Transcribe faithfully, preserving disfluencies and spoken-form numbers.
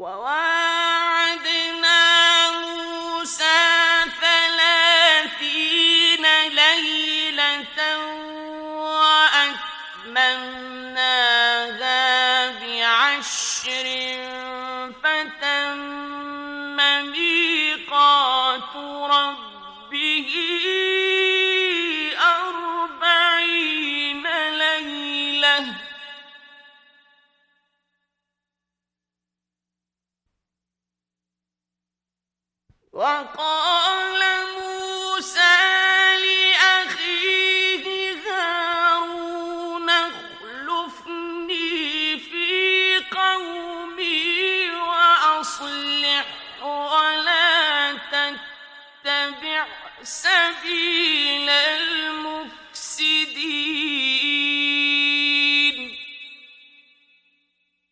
وواعدنا موسى ثلاثين ليلة وأتممناها بعشر فتم ميقات ربه أربعين ليلة وقال موسى لأخيه هارون اخلفني في قومي وأصلح ولا تتبع سبيل